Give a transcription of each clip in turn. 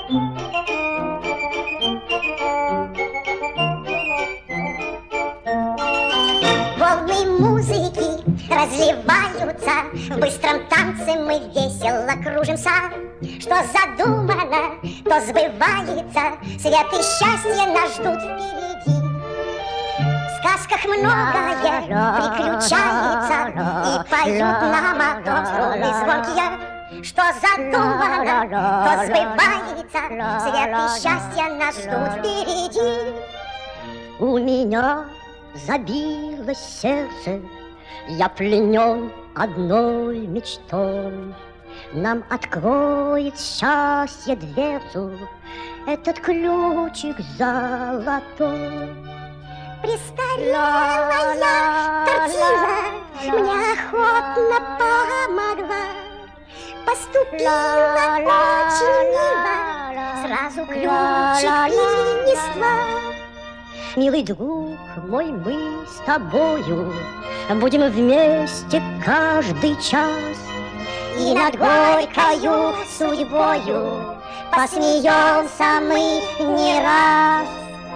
Волны музыки разливаются, в быстром танце мы весело кружимся. Что задумано, то сбывается, свет и счастье нас ждут впереди. В сказках многое приключается, и поют нам о том струны звонкие. Что задумано, то сбывается, свет и счастье нас ждут впереди. У меня забилось сердце, я пленен одной мечтой. Нам откроет счастье дверцу этот ключик золотой. Престарелая тортила мне охотно помогла, поступила очень мило, сразу ключик перенесла. Милый друг мой, мы с тобою будем вместе каждый час, и над горькою судьбою посмеемся мы не раз.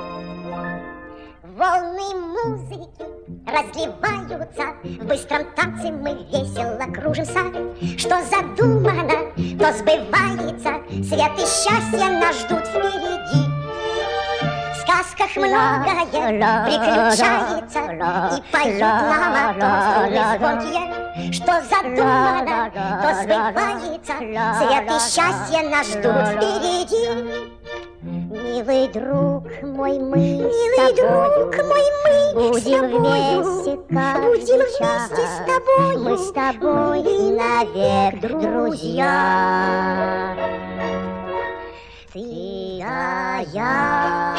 Волны музыки разливаются, в быстром танце мы весело кружимся. Что задумано, то сбывается, свет и счастье нас ждут впереди. В сказках многое приключается, и поют нам о том струны звонкие. Что задумано, то сбывается, свет и счастье нас ждут впереди. Милый друг мой, мы Милый друг мой, мы будем вместе с тобою. Мы с тобой навек друзья. Ты, а я.